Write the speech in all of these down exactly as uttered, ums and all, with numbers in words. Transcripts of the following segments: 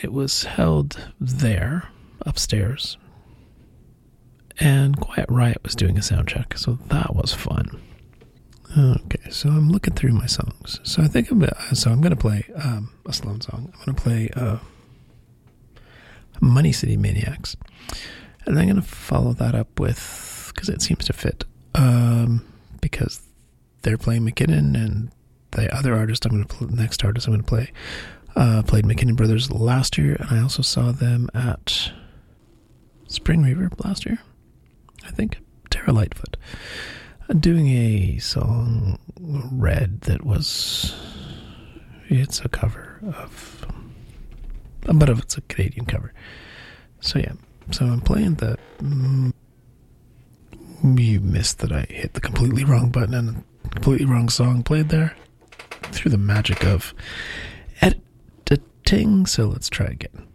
it was held there, upstairs. And Quiet Riot was doing a sound check, so that was fun. Okay, so I'm looking through my songs. So I think I'm gonna, so I'm going to play um, a Sloan song. I'm going to play uh, Money City Maniacs. And I'm going to follow that up with, because it seems to fit, um, because they're playing McKinnon, and the other artist I'm going to play, the next artist I'm going to play, uh, played McKinnon Brothers last year, and I also saw them at Spring Reverb last year, I think, Tara Lightfoot, doing a song, Red, that was, it's a cover of, but of it's a Canadian cover. So yeah, so I'm playing the, mm, you missed that I hit the completely wrong button and a completely wrong song played there, through the magic of editing, so let's try again.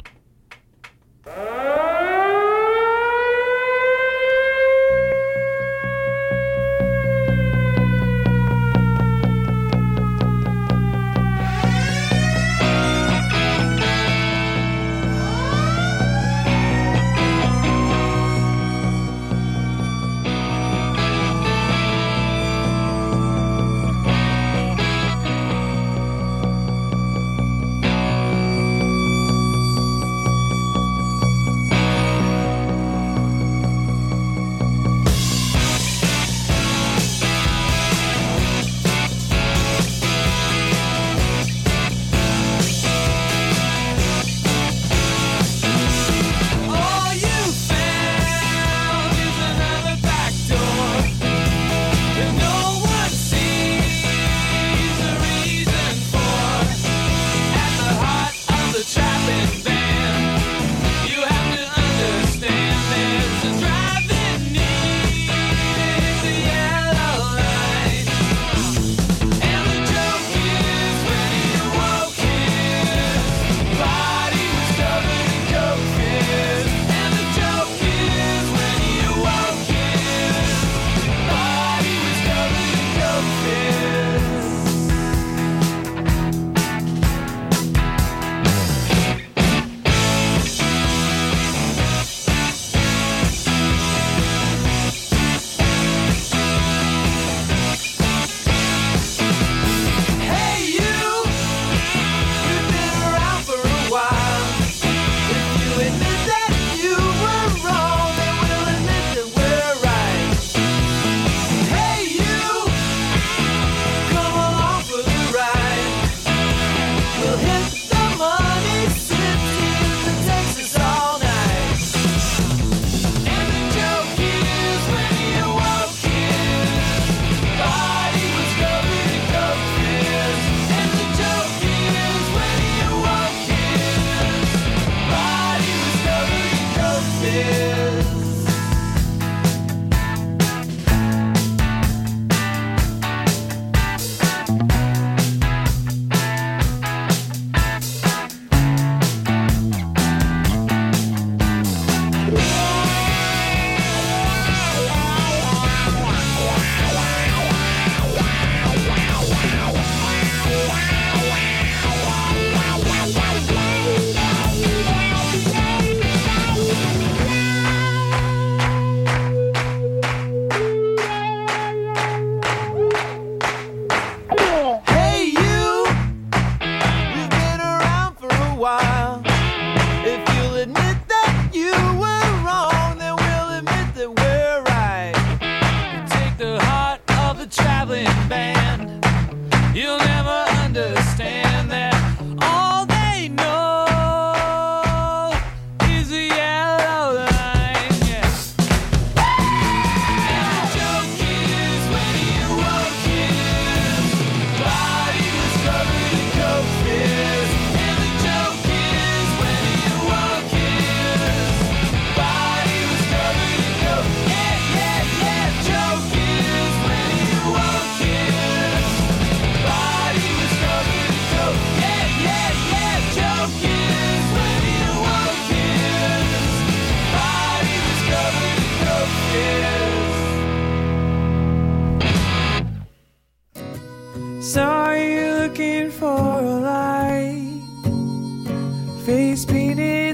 Saw you looking for a light, face painted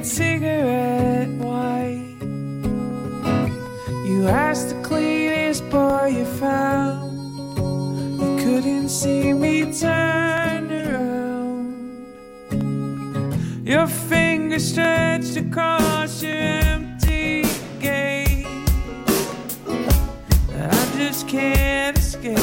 faded cigarette white. You asked the cleanest boy you found. You couldn't see me turn around. Your finger stretched across your empty gate. I just can't escape.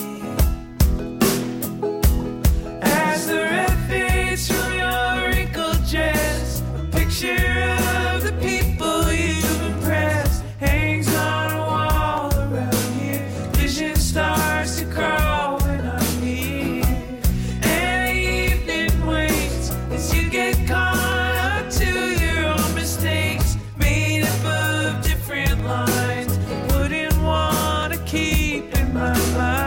As the red fades from your wrinkled dress, a picture of the people you've impressed hangs on a wall around here. Vision starts to crawl when I'm here. And the evening waits as you get caught up to your own mistakes, made up of different lines. Wouldn't want to keep in my mind.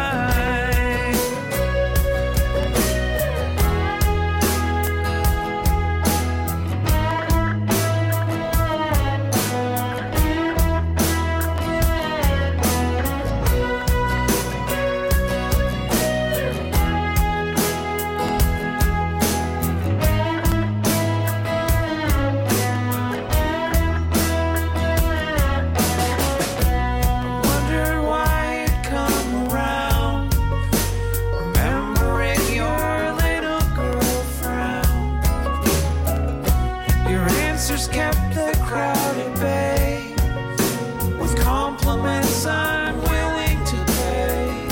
Wonder why it come around, remembering your little girl frown. Your answers kept the crowd at bay, with compliments I'm willing to pay.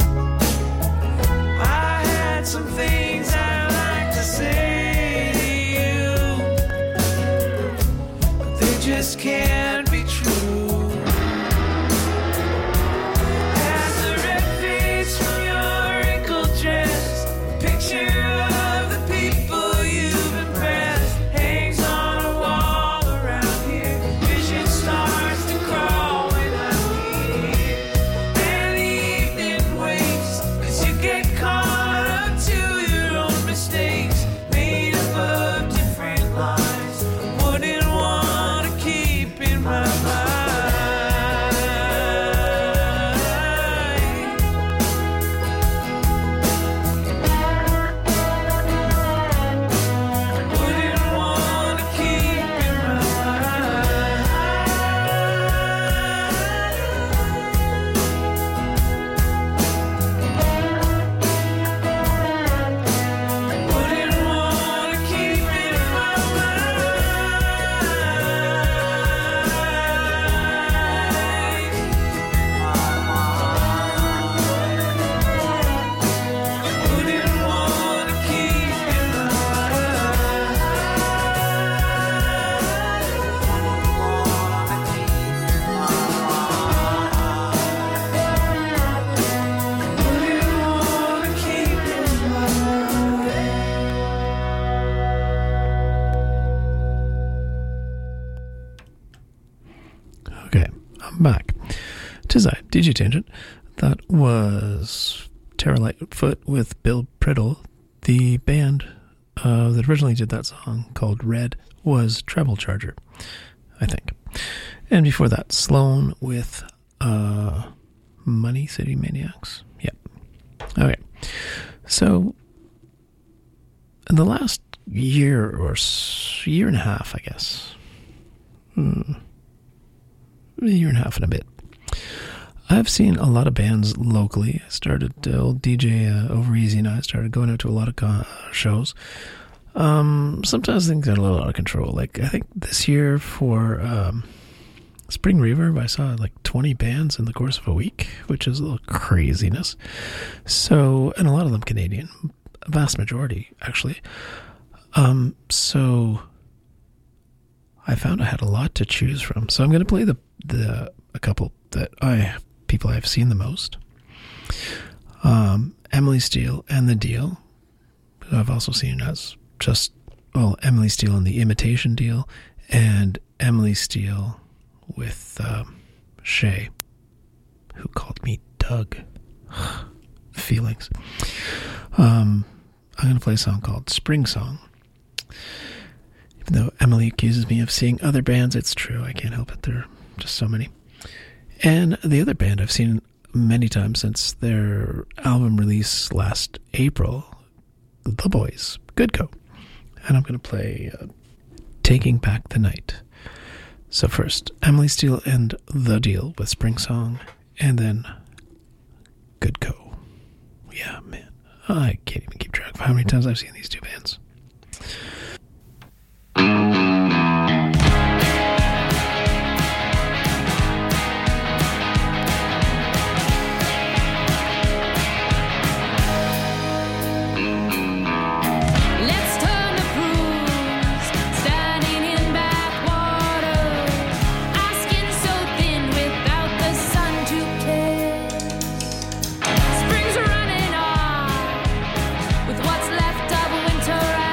I had some things I'd like to say to you, but they just can't be true. As the red fades from your wrinkled dress, a picture of the people you've impressed hangs on a wall around here. Vision starts to crawl when I'm here. And the evening waits as you get caught up to your own mistakes, made up of different lines. Wouldn't want to keep in my mind. Wouldn't want to keep in my mind. Wouldn't want to keep in my mind. Wouldn't want to keep in my Wouldn't want to keep in my mind. Okay, I'm back. Tis I, D J Tangent. That was Tara Lightfoot with Bill Priddle. The band uh, that originally did that song, called Red, was Treble Charger, I think. And before that, Sloan with uh, Money City Maniacs. Yep. Okay. So, in the last year or s- year and a half, I guess, hmm, a year and a half and a bit, I've seen a lot of bands locally. I started, uh, old D J uh, Over Easy and I started going out to a lot of co- shows. Um, sometimes things got a little out of control. Like, I think this year for um, Spring Reverb, I saw like twenty bands in the course of a week, which is a little craziness. So, and a lot of them Canadian, a vast majority, actually. Um, so, I found I had a lot to choose from. So I'm going to play the the a couple that I people I've seen the most. Um, Emily Steele and The Deal, who I've also seen as just, well, Emily Steele and The Imitation Deal, and Emily Steele with um, Shay, who called me Doug. Feelings. Um, I'm going to play a song called Spring Song. Even though Emily accuses me of seeing other bands, it's true. I can't help it. There are just so many. And the other band I've seen many times since their album release last April, The Boys, Good Co. And I'm going to play uh, Taking Back the Night. So first, Emily Steele and The Deal with Spring Song, and then Good Co. Yeah, man. I can't even keep track of how many times I've seen these two bands. Springs are running on with what's left of winter.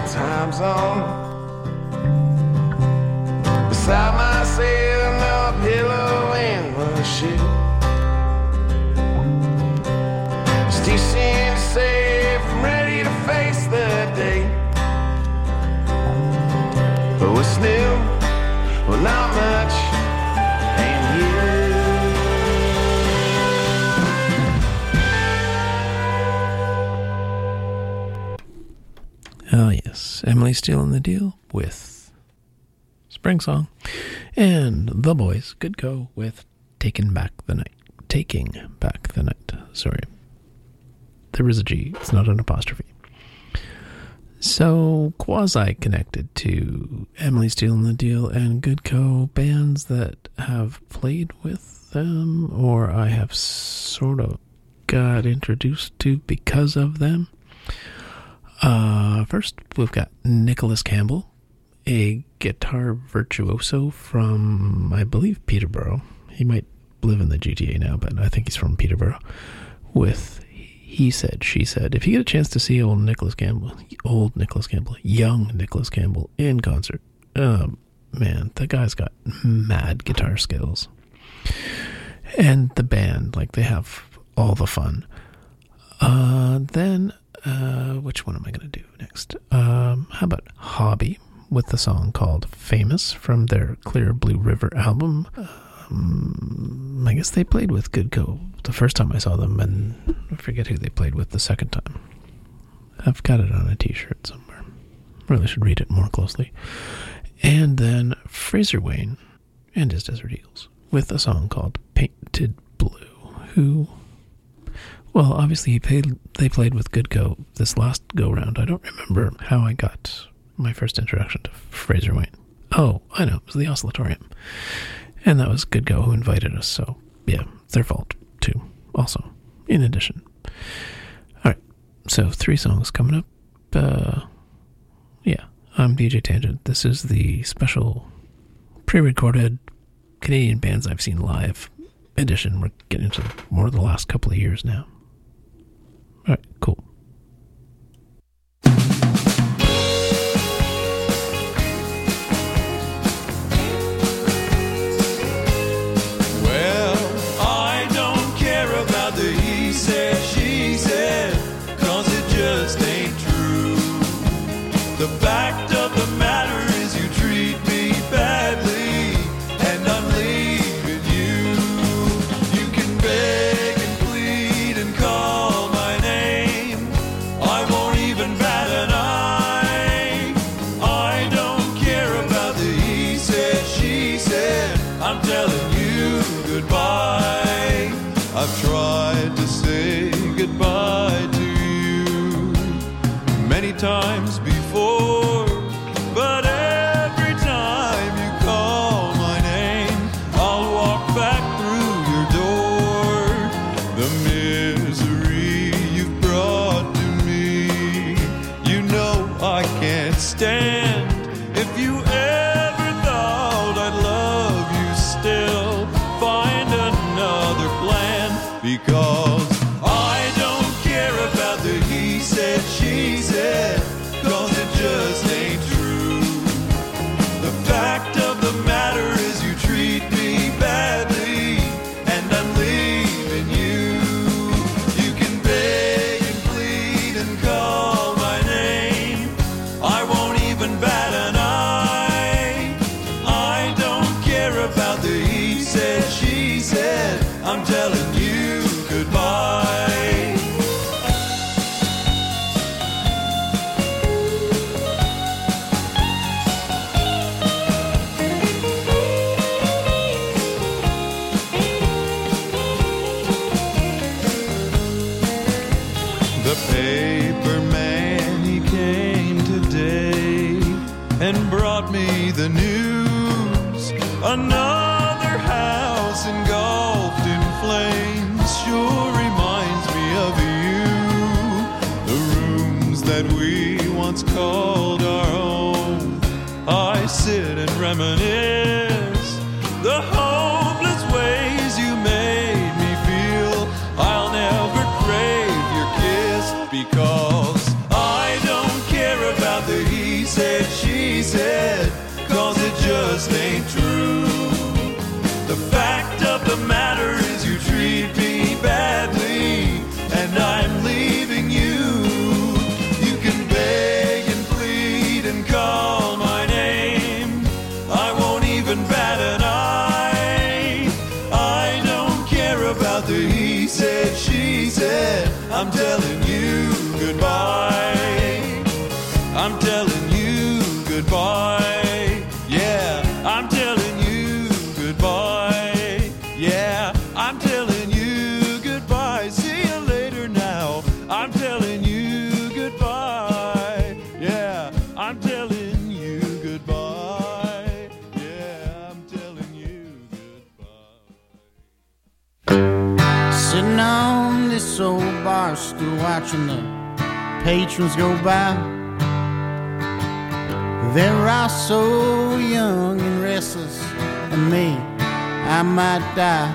time zone. Beside myself, no pillow in my shit. It's too soon to say if I'm ready to face the day. But what's new? Well, not much. And you. Oh, yes. Emily Steele in the Deal with Spring Song. And The Boys could go with Taking Back the Night. Taking Back the Night. Sorry. There is a G. It's not an apostrophe. So, quasi-connected to Emily Steele in the Deal and Good Co. bands that have played with them, or I have sort of got introduced to because of them. Uh, first, we've got Nicholas Campbell, a guitar virtuoso from, I believe, Peterborough. He might live in the G T A now, but I think he's from Peterborough. With He Said, She Said. If you get a chance to see old Nicholas Campbell, old Nicholas Campbell, young Nicholas Campbell in concert, um, man, the guy's got mad guitar skills. And the band, like, they have all the fun. Uh, then, uh, which one am I going to do next? Um, how about Hobby with the song called Famous from their Clear Blue River album? Um, I guess they played with Good Co. the first time I saw them, and I forget who they played with the second time. I've got it on a t-shirt somewhere. Really should read it more closely. And then Fraser Wayne and his Desert Eagles with a song called Painted Blue, who, well, obviously he played, they played with Good Co. this last go-round. I don't remember how I got my first introduction to Fraser Wayne. Oh, I know, it was the Oscillatorium. And that was Good Co. who invited us, so yeah, it's their fault too, also, in addition. Alright, so three songs coming up. Uh, yeah, I'm D J Tangent. This is the special pre-recorded Canadian bands I've seen live edition. We're getting into more of the last couple of years now. Alright, cool. The fact of the matter is you treat me badly, and I'm leaving you. You can beg and plead and call my name, I won't even bat an eye. I don't care about the he said, she said, I'm telling you goodbye. I've tried to say goodbye to you many times before. But every time you call my name, I'll walk back through your door. The misery you've brought to me, you know I can't stand. If you ever thought I'd love you still, find another plan, because I don't care about the he said, she said, cause it just ain't true. The fact of the matter is you treat me badly, and I'm leaving you. You can beg and plead and call my name, I won't even bat an eye. I don't care about the he said, she said, I'm telling you goodbye. The paper man, he came today and brought me the news. Another house engulfed in flames sure reminds me of you. The rooms that we once called our own, I sit and reminisce. The hopeless ways you made me feel, I'll never crave your kiss, because I don't care about the heat. still watching the patrons go by. They're all so young and restless, and me, I might die.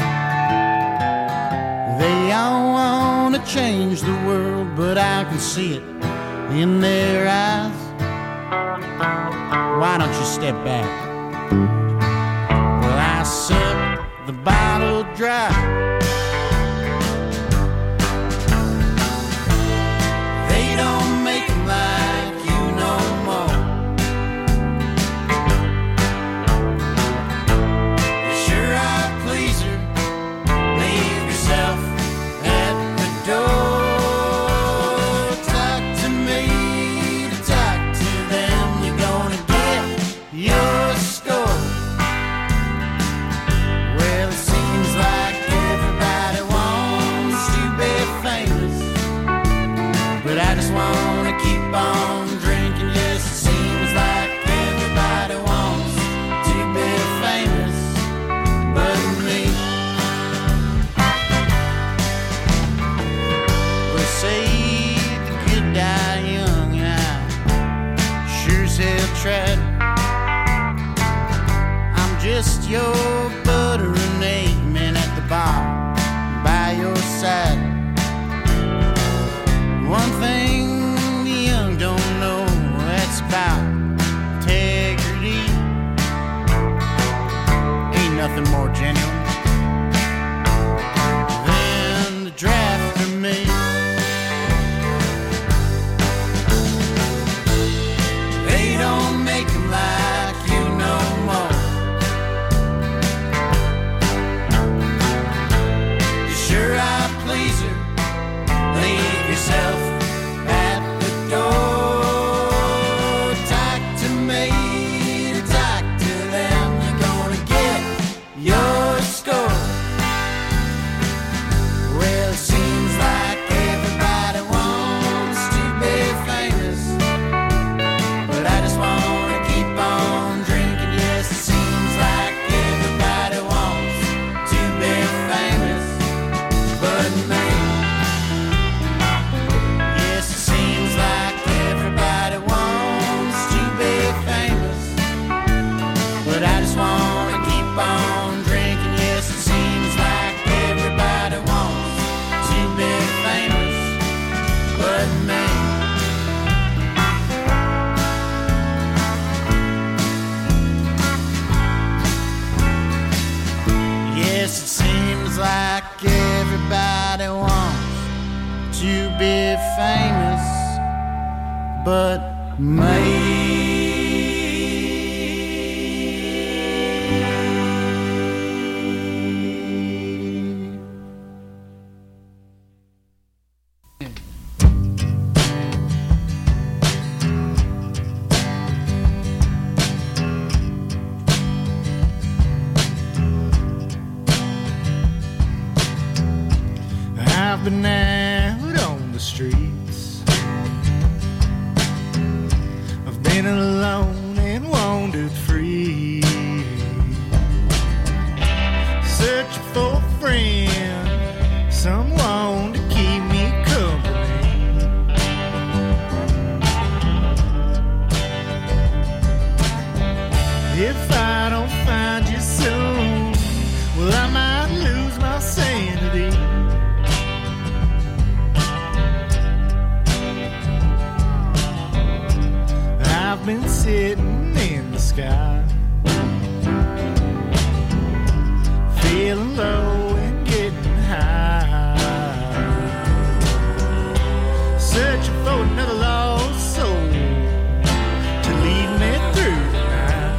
They all want to change the world, but I can see it in their eyes. Why don't you step back? Well, I suck the bottle dry. They don't make them like you no more. You sure are a pleaser. Leave yourself at the door. Talk to me to talk to them. You're gonna get your score. Well, it seems like everybody wants to be famous, but I just want to keep on drinking. Yes, it seems like everybody wants to be famous, but me. Well, say the good die young, and I sure as hell tried. I'm just your butter and egg man at the bar by your side. One thing the young don't know, that's about integrity. Ain't nothing more genuine than the draft of me. They don't make them like you no more. You sure are a pleaser. Leave yourself at the door. Talk to me to talk to them. You're gonna get your score. Well, it seems like everybody wants to be famous, but I just want to keep on drinking. Yes, it seems like everybody wants to be famous, but me. Yes, it seems like everybody wants to be famous, but I just want to keep on drinking. Yes, it seems like everybody wants to be famous, but me. Yes, it seems like everybody wants to be famous, but me. I've been out on the streets. I've been alone and wandered free, searching for a friend, someone to keep me company. If I don't find you soon, well, I might lose my sanity. I've been sitting in the sky, feeling low and getting high, searching for another lost soul to lead me through the night.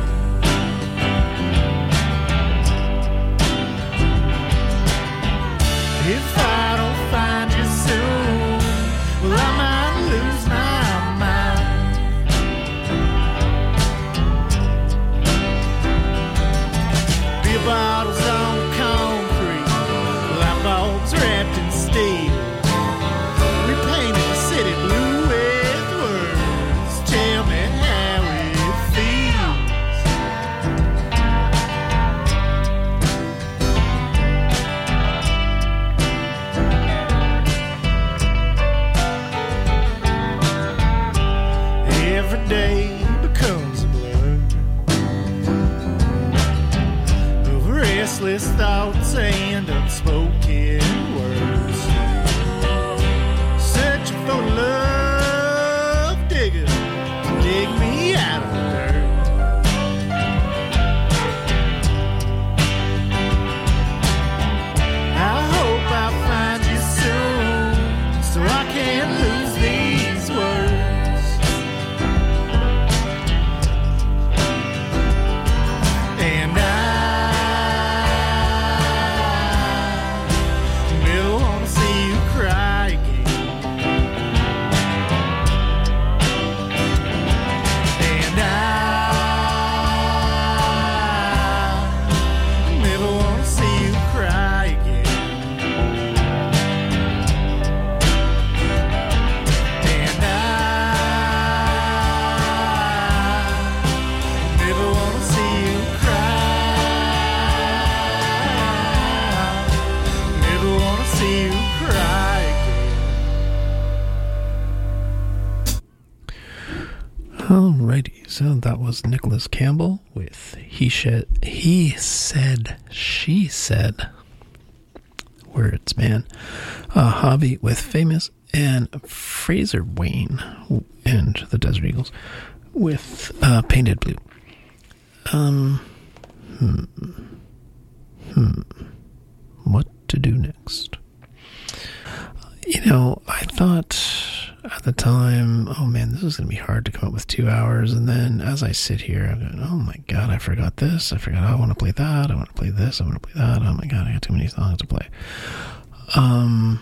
If I don't find you soon, well, I might lose my mind. Beer bottles on the concrete, day becomes a blur of restless thoughts and unspoken words, searching for love digger to dig me out of the dirt. I hope I'll find you soon so I can't lose these words. And I never want to see you cry again. And I never want to see you cry again. And I never want to see you cry. Never want to see you cry again. Alrighty, so that was Nicholas Campbell with He Shed, He Said, She Said. Words, man. Uh, Javi with Famous, and Fraser Wayne and the Desert Eagles with uh, Painted Blue. Um, hmm, hmm. What to do next? You know, I thought at the time, oh man, this is going to be hard to come up with two hours. And then as I sit here, I'm going, oh my God, I forgot this. I forgot, I want to play that. I want to play this. I want to play that. Oh my God, I got too many songs to play. Um,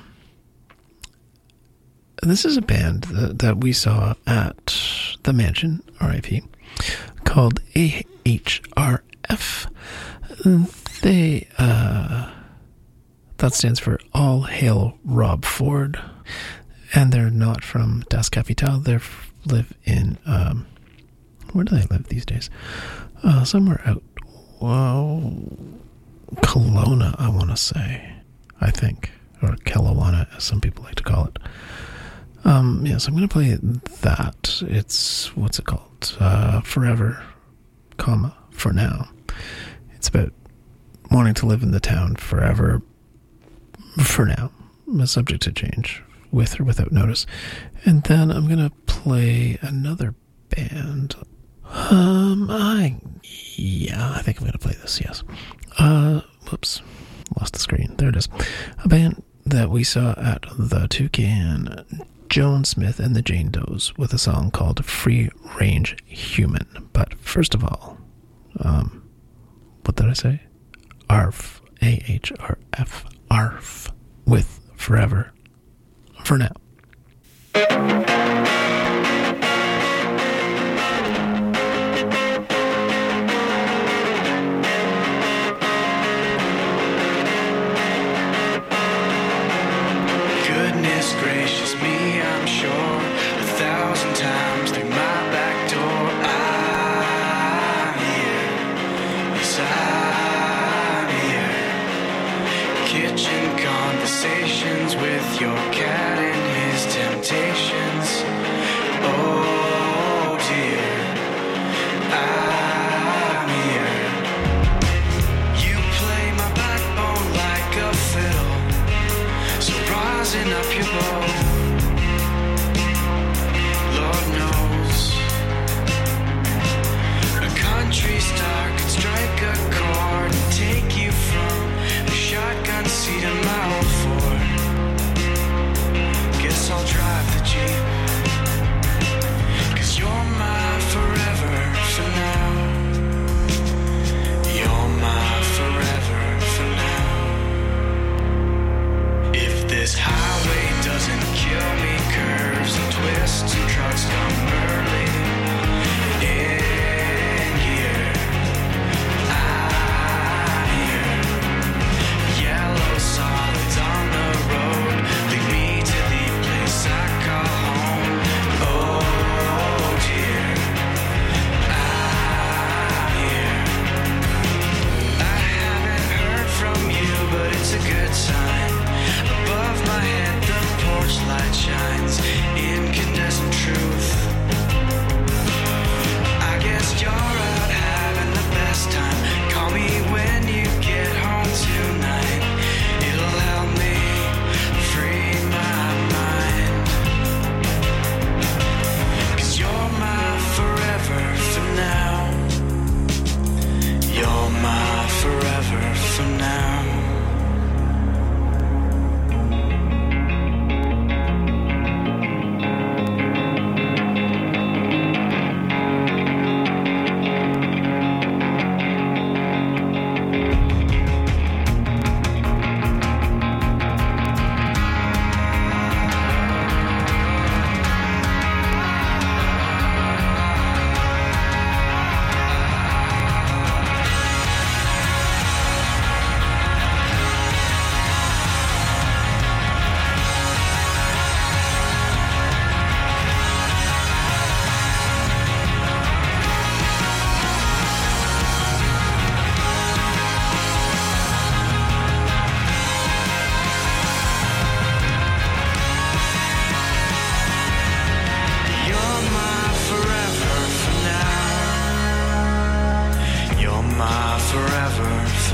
this is a band that, that we saw at the Mansion, R I P, called A H R F. They, uh, that stands for All Hail Rob Ford. And they're not from Das Kapital. They live in, um, where do they live these days? Uh, somewhere out, well, Kelowna, I want to say, I think, or Kelowna, as some people like to call it. Um, yeah, so I'm going to play that. It's, what's it called? Uh, Forever, comma, for now. It's about wanting to live in the town forever, for now, subject to change, with or without notice. And then I'm going to play another band. Um, I, yeah, I think I'm going to play this, yes. Uh, whoops, lost the screen. There it is. A band that we saw at the Toucan, Joan Smith and the Jane Does, with a song called Free Range Human. But first of all, um, what did I say? ARF, A H R F, ARF, with Forever, for now. Goodness gracious me, I'm sure a thousand times through my back door I hear, yes I hear kitchen conversations with your cat and his temptations.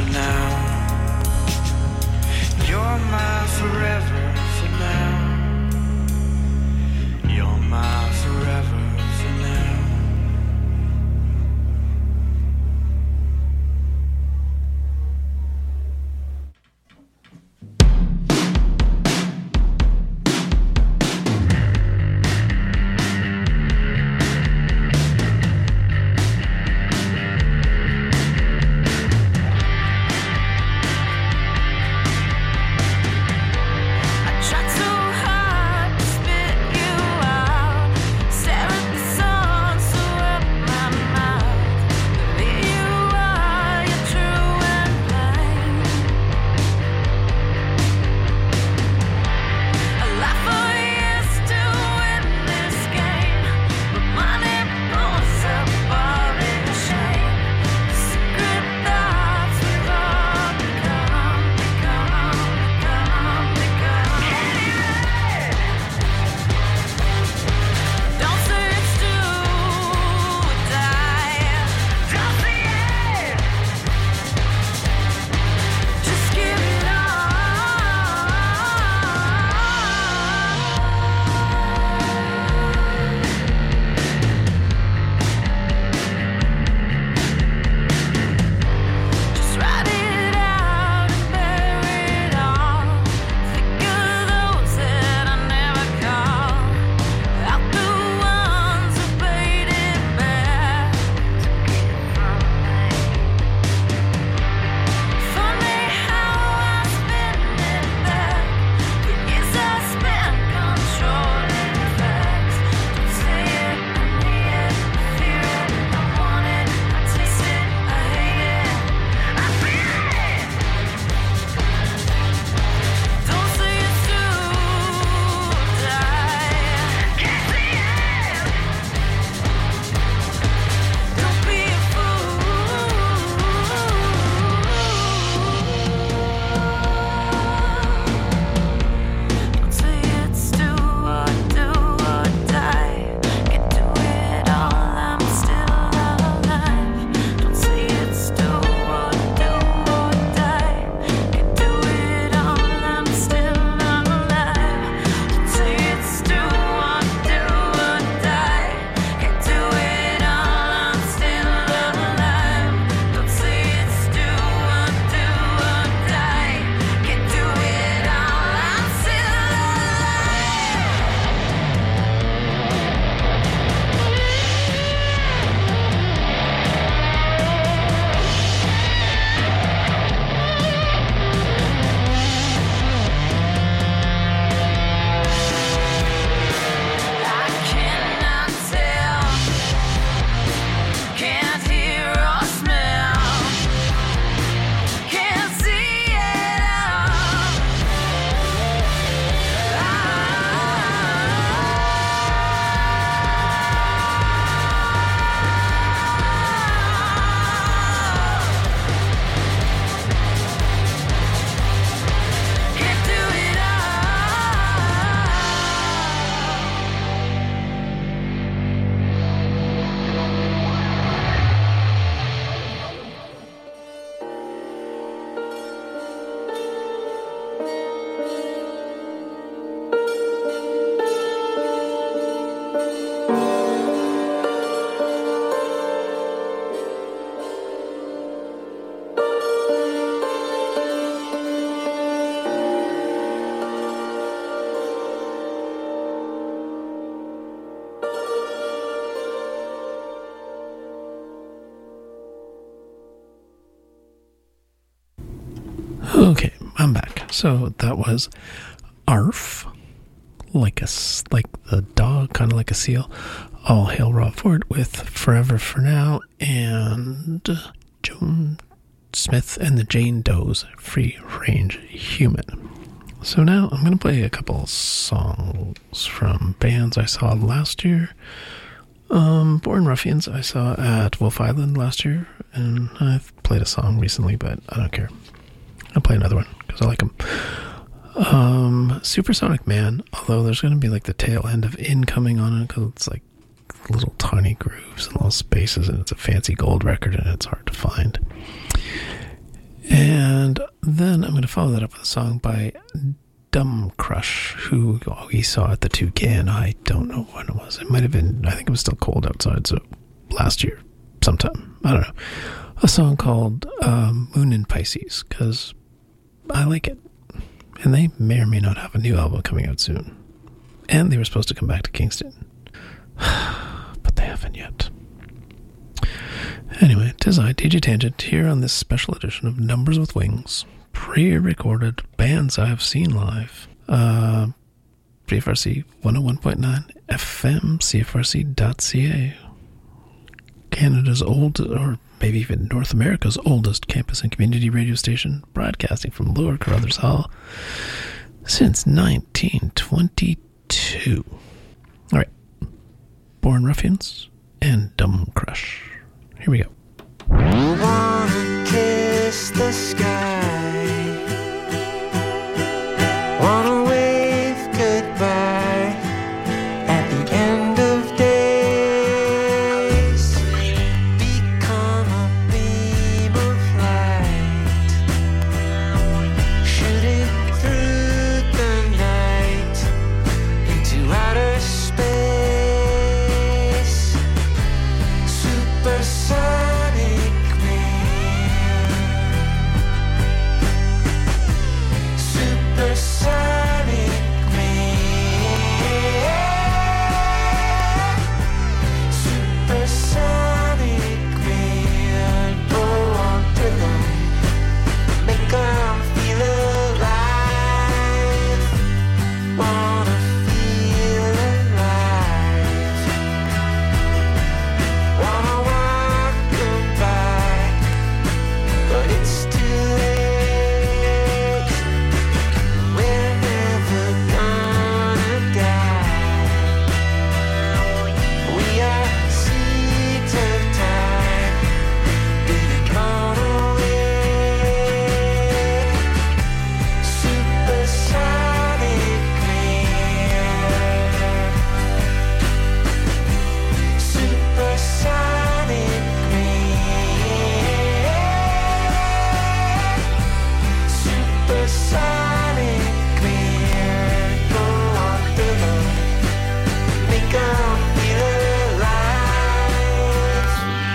now. You're my forever for now. You're my forever for now. Tried so hard to spit you out, stare at the sun, so up my mouth. But you are, you're true and plain. A life for years to win this game, but money pulls up all in shame. The secret thoughts we've all become, become, become, become. Don't say it's do or die. Don't say it. Just give it Just write it out and bury it all. Think of those that I never call. Out the ones who paid it back. Funny how I spin it back. The years I spent controlling facts. Don't say it, I need it, I fear it, I want it, I taste it, I hate it, I feel it. Don't say it's do or die. Can't see it. Don't be a fool. Don't say it's do or do or die. Can do it all, I'm still alive. Don't say it's do or do or die. Can do it all, I'm still alive. Don't say it's do or do or die. Can do it all, I'm still alive. Don't say it's do or do or die. Can do it all, I'm still I cannot tell, can't hear or smell, can't see it all. Can't do it all. Okay, I'm back. So that was Arf, like a s- like the dog, kind of like a seal. All Hail Rob Ford with Forever for Now, and Joan Smith and the Jane Does, Free Range Human. So now I'm going to play a couple songs from bands I saw last year. Um, Born Ruffians I saw at Wolf Island last year, and I've played a song recently, but I don't care. I'll play another one because I like them. Um, Supersonic Man, although there's going to be like the tail end of Incoming on it because it's like little tiny grooves and little spaces, and it's a fancy gold record and it's hard to find. And then I'm going to follow that up with a song by Dumb Crush, who we saw at the Toucan. I don't know when it was. It might have been, I think it was still cold outside, so last year sometime. I don't know. A song called um, Moon in Pisces, because I like it. And they may or may not have a new album coming out soon. And they were supposed to come back to Kingston. But they haven't yet. Anyway, 'tis I, D J Tangent, here on this special edition of Numbers with Wings, pre-recorded bands I have seen live. Uh, C F R C one oh one point nine F M, C F R C dot C A. Canada's old, or maybe even North America's oldest campus and community radio station, broadcasting from Lower Carruthers Hall since nineteen twenty-two. All right, Born Ruffians and Dumb Crush. Here we go. Wanna kiss the sky, wanna wave goodbye at the end of days, become a beam of light, shooting through the night into outer space, supersonic man, supersonic man, supersonic man, go on through them, make 'em feel alive, wanna feel alive, wanna walk them back, but it's too late, we're never gonna die, we are seeds of time, being blown away, supersonic man, supersonic man, supersonic man, go on through them, make 'em feel alive.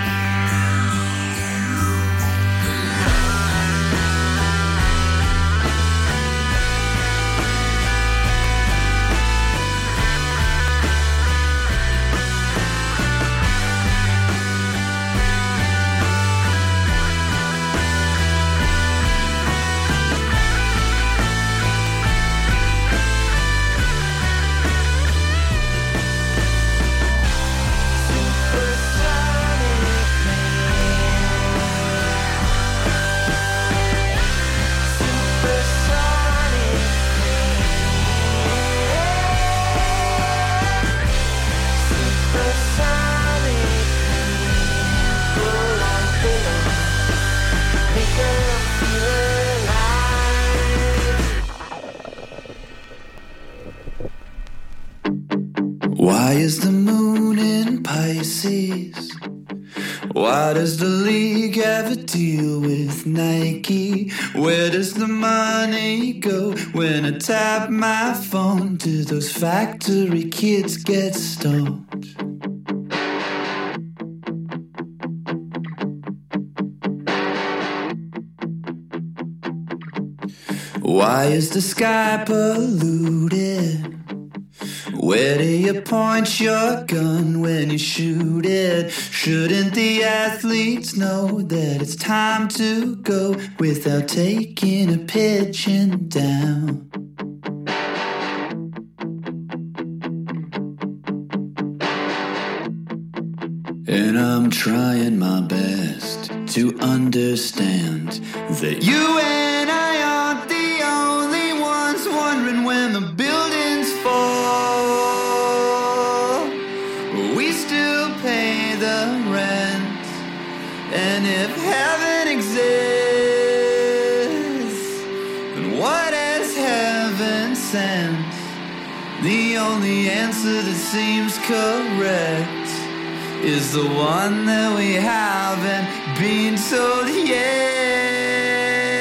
Why is the moon in Pisces? Why does the league have a deal with Nike? Where does the money go when I tap my phone? Do those factory kids get stoned? Why is the sky polluted? Where do you point your gun when you shoot it? Shouldn't the athletes know that it's time to go without taking a pigeon down? And I'm trying my best to understand that you and I aren't the only ones wondering when the buildings fall. We still pay the rent, and if heaven exists, then what has heaven sent? The only answer that seems correct is the one that we haven't been told yet.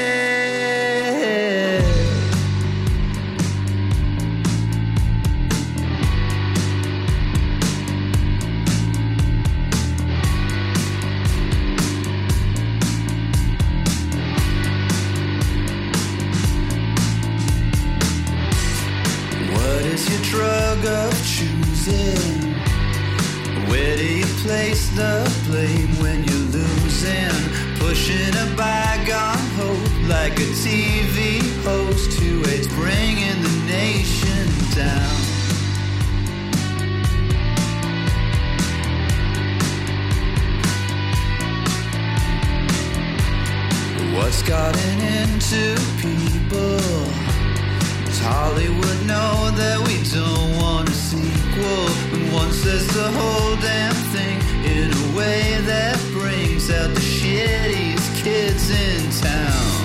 Where do you place the blame when you're losing? Pushing a bygone hope like a T V host who hates bringing the nation down. What's gotten into people? Does Hollywood know that we don't want a sequel? When one says the whole damn thing in a way that brings out the shittiest kids in town.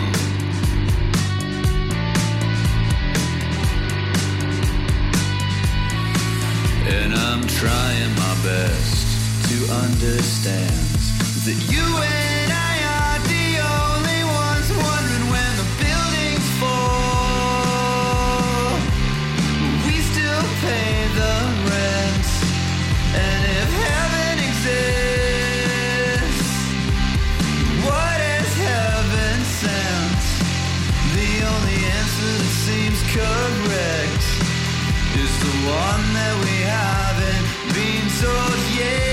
And I'm trying my best to understand that you and I are the only ones wondering when the buildings fall. We still pay the rent, and if heaven exists, what is heaven sent? The only answer that seems correct is the one that we haven't been told yet.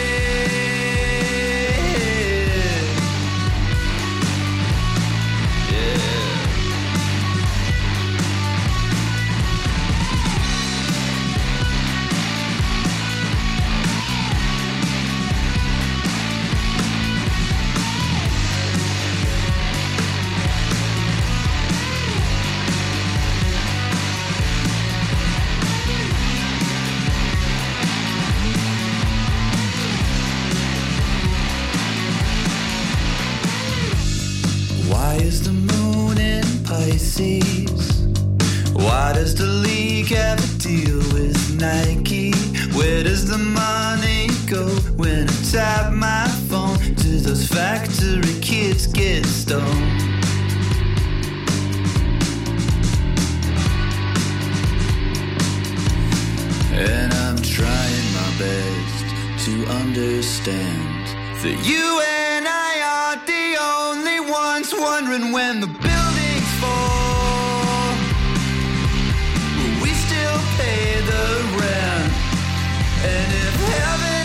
Why is the moon in Pisces? Why does the league have a deal with Nike? Where does the money go when I tap my phone? Do those factory kids get stoned? And I'm trying my best to understand that you and I are the only ones wondering when the buildings fall. We still pay the rent, and if heaven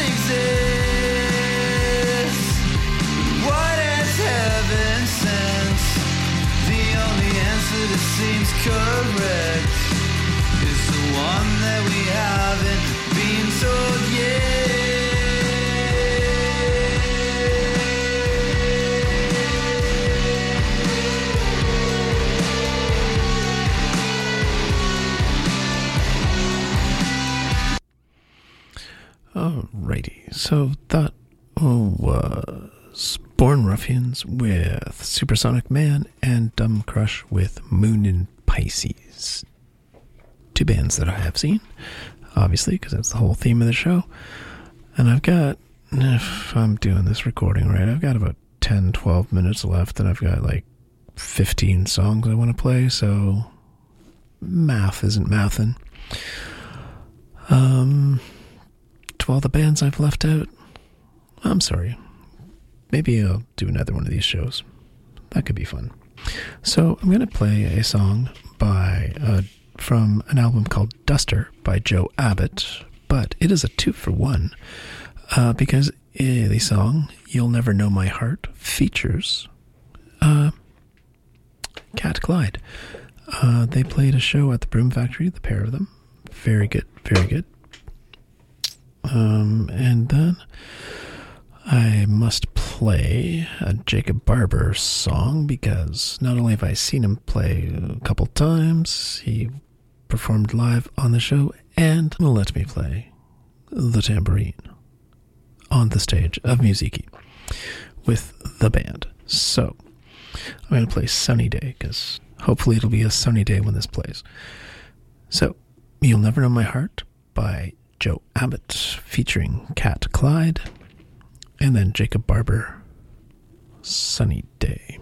exists, what has heaven sent? The only answer that seems correct is the one that we haven't been told yet. Alrighty, so that was Born Ruffians with Supersonic Man and Dumb Crush with Moon in Pisces. Two bands that I have seen, obviously, because that's the whole theme of the show. And I've got, if I'm doing this recording right, I've got about ten, twelve minutes left, and I've got like fifteen songs I want to play, so math isn't mathin'. Um... To all the bands I've left out, I'm sorry. Maybe I'll do another one of these shows. That could be fun. So I'm going to play a song by uh, from an album called Duster by Joe Abbott, but it is a two for one uh, because uh, the song You'll Never Know My Heart features uh, Cat Clyde. Uh, they played a show at the Broom Factory, the pair of them. Very good, very good. Um, and then I must play a Jacob Barber song because not only have I seen him play a couple times, he performed live on the show and let me play the tambourine on the stage of Musiki with the band. So I'm going to play Sunny Day because hopefully it'll be a sunny day when this plays. So You'll Never Know My Heart by Joe Abbott featuring Cat Clyde, and then Jacob Barber, Sunny Day.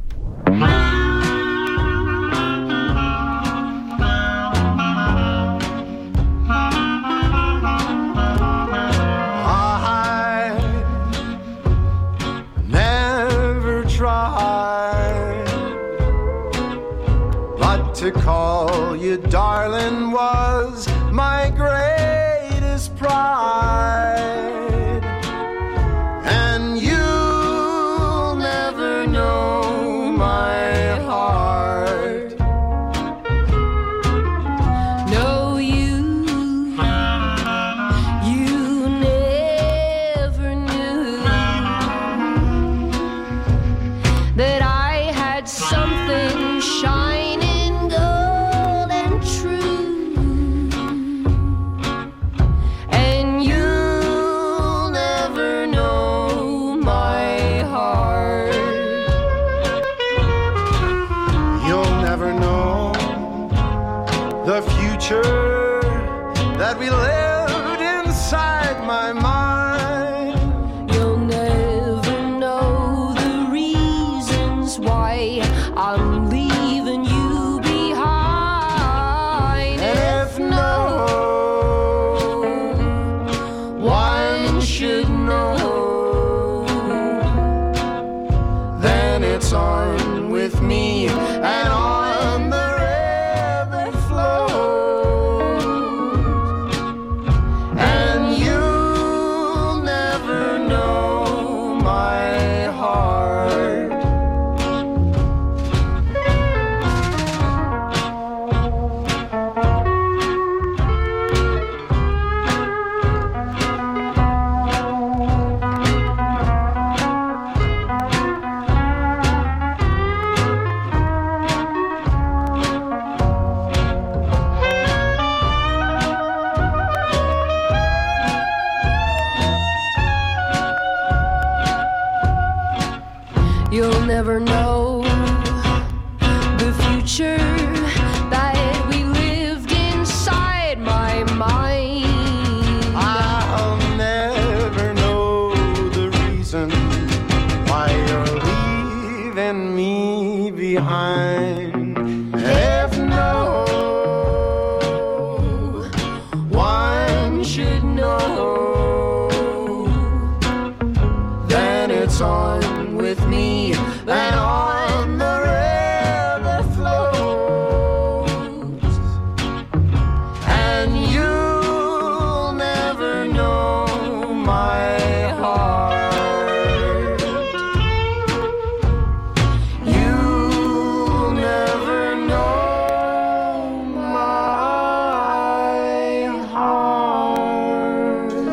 I never tried, but to call you darling was my greatest pride. should know, then it's on with me and on the river flows, and you'll never know my heart. You'll never know the future that we lived inside my mind. I'll never know the reason why you're leaving me behind. If no one should know, then it's on with me and on the river flows, and you'll never know my heart. You'll never know my heart.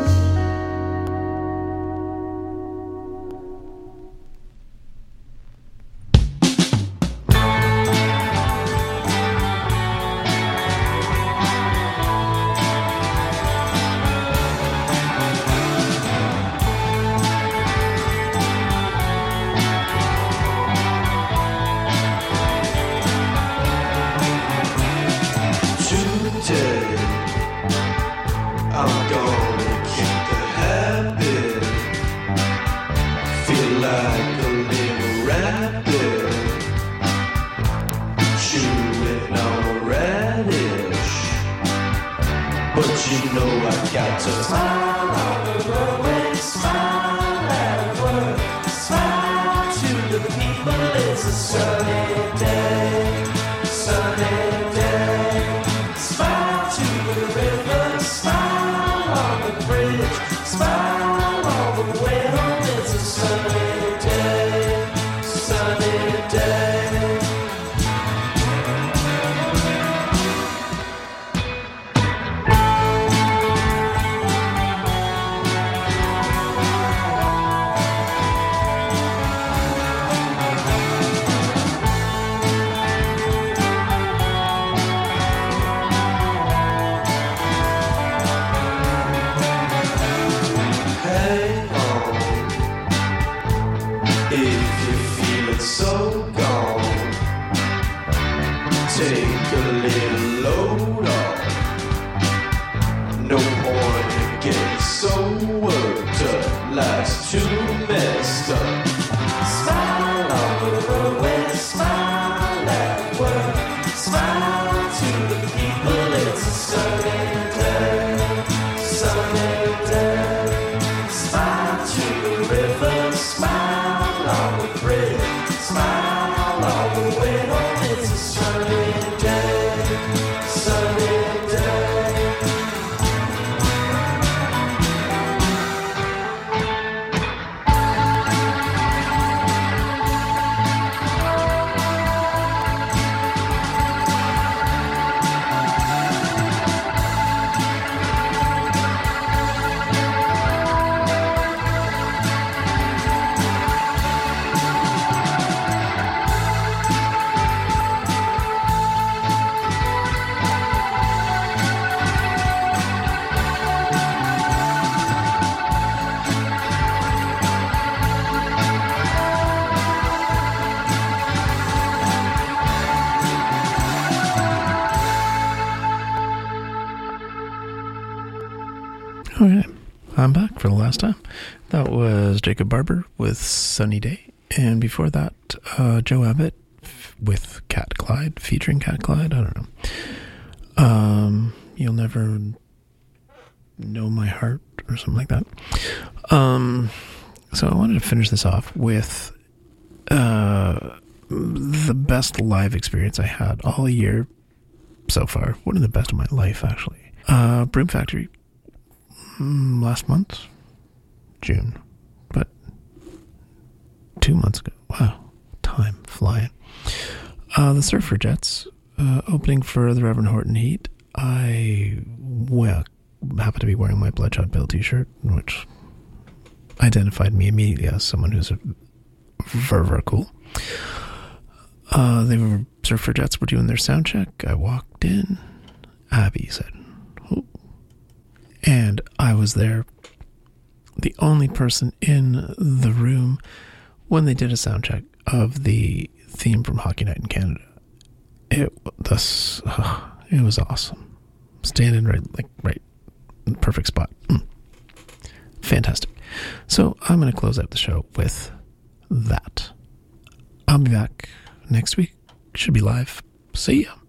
Today, I'm gonna keep the habit. Feel like a little rabbit, chewing on a radish. But you know I got to smile on the road, smile at work, smile to the people. It's a sunny day, sunny day. Smile to the river, smile on the bridge, smile all the way home. It's a sunny day, sunny day. Hang on, if you're feeling so gone, take a little load off. No point in getting so worked up, life's too messed up. Smile on the roadway, smile at work, smile to the people. It's a sunny day, sunny day. Smile to the river, smile on the bridge, smile all the way home. It's a sunny day, sunny day. Okay, I'm back for the last time. That was Jacob Barber with Sunny Day. And before that, uh, Joe Abbott f- with Cat Clyde, featuring Cat Clyde. I don't know. Um, you'll never Know My Heart or something like that. Um, so I wanted to finish this off with uh, the best live experience I had all year so far. One of the best of my life, actually. Uh, Broom Factory mm, last month, June, but two months ago. Wow, time flying. Uh, the Surfragettes uh, opening for the Reverend Horton Heat. I well happened to be wearing my Bloodshot Bill t-shirt, which identified me immediately as someone who's a very, very cool. Uh, they were Surfragettes were doing their sound check. I walked in. Abby said, "Oh," and I was there, the only person in the room when they did a sound check of the theme from Hockey Night in Canada. It this uh, it was awesome. Standing right like right in the perfect spot. Mm. Fantastic. So I'm going to close out the show with that. I'll be back next week. Should be live. See ya.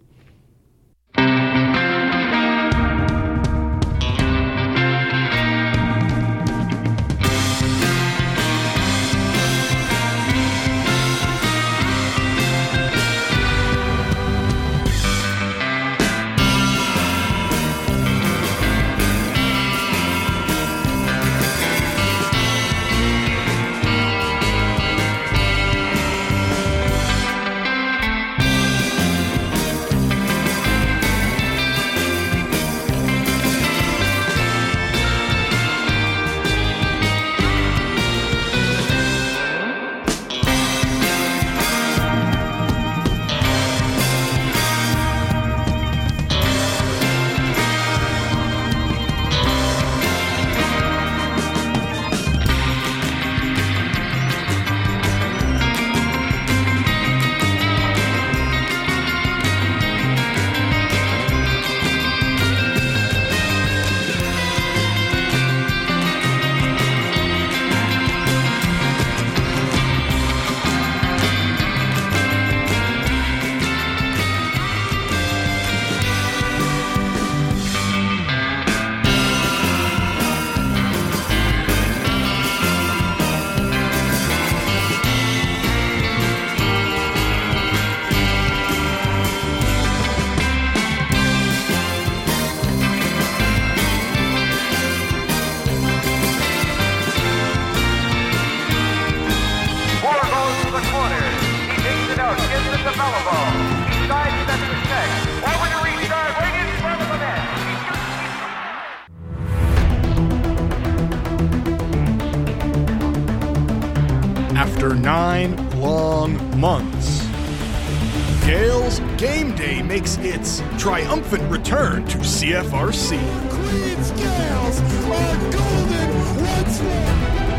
After nine long months, Gales Game Day makes its triumphant return to C F R C. Queens Gales are golden once more.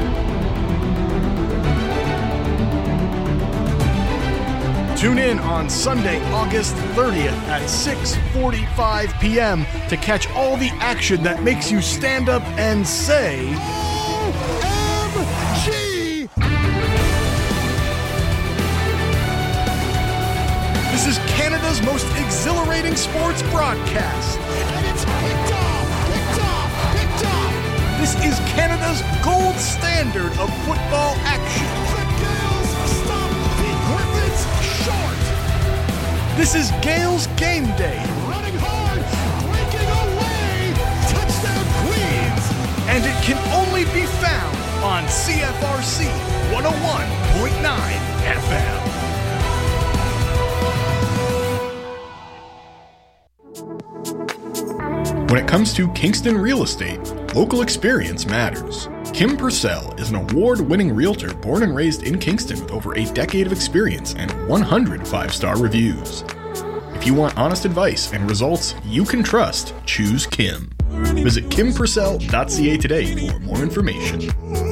Tune in on Sunday, August thirtieth at six forty-five p.m. to catch all the action that makes you stand up and say, O M G! This is Canada's most exhilarating sports broadcast. And it's picked off, picked off, picked off. This is Canada's gold standard of football action. The Gales stop the Griffins short. This is Gales Game Day. Running hard, breaking away. Touchdown Queens. And it can only be found on C F R C one oh one point nine F M. When it comes to Kingston real estate, local experience matters. Kim Purcell is an award-winning realtor born and raised in Kingston with over a decade of experience and one hundred five-star reviews. If you want honest advice and results you can trust, choose Kim. Visit kim purcell dot c a today for more information.